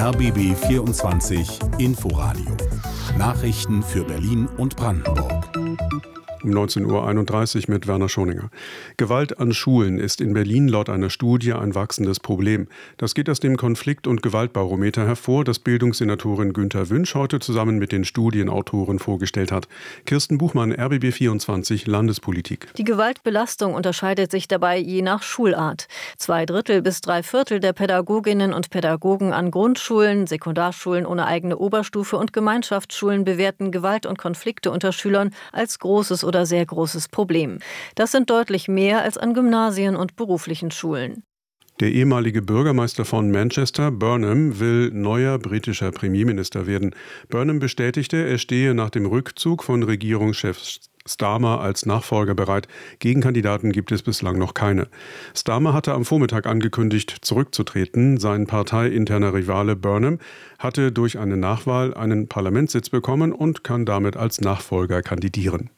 RBB 24 Inforadio. Nachrichten für Berlin und Brandenburg. Um 19.31 Uhr mit Werner Schoninger. Gewalt an Schulen ist in Berlin laut einer Studie ein wachsendes Problem. Das geht aus dem Konflikt- und Gewaltbarometer hervor, das Bildungssenatorin Günther Wünsch heute zusammen mit den Studienautoren vorgestellt hat. Kirsten Buchmann, RBB 24 Landespolitik. Die Gewaltbelastung unterscheidet sich dabei je nach Schulart. 2/3 bis 3/4 der Pädagoginnen und Pädagogen an Grundschulen, Sekundarschulen ohne eigene Oberstufe und Gemeinschaftsschulen bewerten Gewalt und Konflikte unter Schülern als großes oder sehr großes Problem. Das sind deutlich mehr als an Gymnasien und beruflichen Schulen. Der ehemalige Bürgermeister von Manchester, Burnham, will neuer britischer Premierminister werden. Burnham bestätigte, er stehe nach dem Rückzug von Regierungschef Starmer als Nachfolger bereit. Gegenkandidaten gibt es bislang noch keine. Starmer hatte am Vormittag angekündigt, zurückzutreten. Sein parteiinterner Rivale Burnham hatte durch eine Nachwahl einen Parlamentssitz bekommen und kann damit als Nachfolger kandidieren.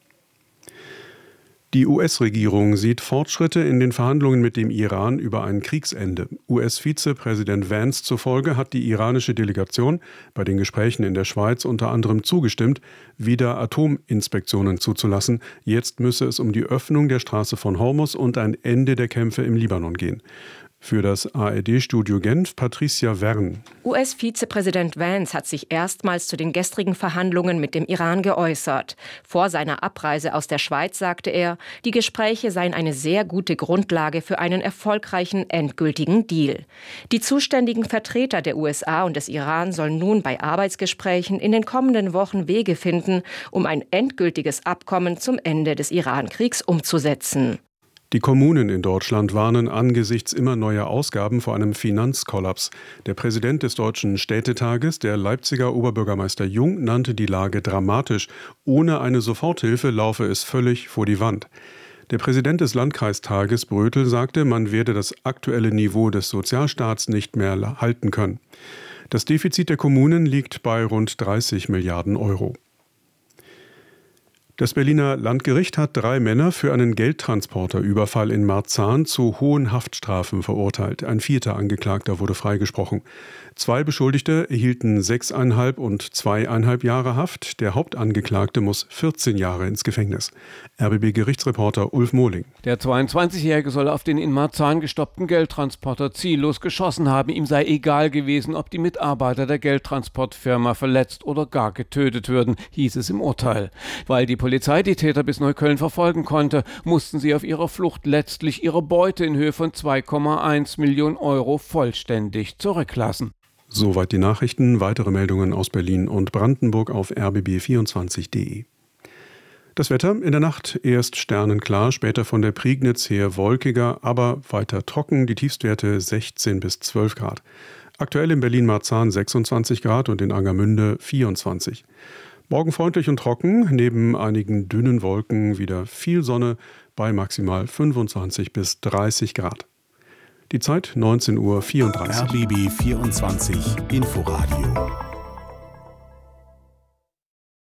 Die US-Regierung sieht Fortschritte in den Verhandlungen mit dem Iran über ein Kriegsende. US-Vizepräsident Vance zufolge hat die iranische Delegation bei den Gesprächen in der Schweiz unter anderem zugestimmt, wieder Atominspektionen zuzulassen. Jetzt müsse es um die Öffnung der Straße von Hormuz und ein Ende der Kämpfe im Libanon gehen. Für das ARD-Studio Genf Patricia Wern. US-Vizepräsident Vance hat sich erstmals zu den gestrigen Verhandlungen mit dem Iran geäußert. Vor seiner Abreise aus der Schweiz sagte er, die Gespräche seien eine sehr gute Grundlage für einen erfolgreichen endgültigen Deal. Die zuständigen Vertreter der USA und des Iran sollen nun bei Arbeitsgesprächen in den kommenden Wochen Wege finden, um ein endgültiges Abkommen zum Ende des Iran-Kriegs umzusetzen. Die Kommunen in Deutschland warnen angesichts immer neuer Ausgaben vor einem Finanzkollaps. Der Präsident des Deutschen Städtetages, der Leipziger Oberbürgermeister Jung, nannte die Lage dramatisch. Ohne eine Soforthilfe laufe es völlig vor die Wand. Der Präsident des Landkreistages Brötel sagte, man werde das aktuelle Niveau des Sozialstaats nicht mehr halten können. Das Defizit der Kommunen liegt bei rund 30 Milliarden Euro. Das Berliner Landgericht hat 3 Männer für einen Geldtransporterüberfall in Marzahn zu hohen Haftstrafen verurteilt. Ein 4. Angeklagter wurde freigesprochen. 2 Beschuldigte erhielten 6,5 und 2,5 Jahre Haft. Der Hauptangeklagte muss 14 Jahre ins Gefängnis. RBB-Gerichtsreporter Ulf Mohling. Der 22-Jährige soll auf den in Marzahn gestoppten Geldtransporter ziellos geschossen haben. Ihm sei egal gewesen, ob die Mitarbeiter der Geldtransportfirma verletzt oder gar getötet würden, hieß es im Urteil. Weil die Polizei die Täter bis Neukölln verfolgen konnte, mussten sie auf ihrer Flucht letztlich ihre Beute in Höhe von 2,1 Millionen Euro vollständig zurücklassen. Soweit die Nachrichten. Weitere Meldungen aus Berlin und Brandenburg auf rbb24.de. Das Wetter in der Nacht erst sternenklar, später von der Prignitz her wolkiger, aber weiter trocken. Die Tiefstwerte 16 bis 12 Grad. Aktuell in Berlin-Marzahn 26 Grad und in Angermünde 24. Morgen freundlich und trocken, neben einigen dünnen Wolken wieder viel Sonne bei maximal 25 bis 30 Grad. Die Zeit 19.34 Uhr. RBB 24 Inforadio.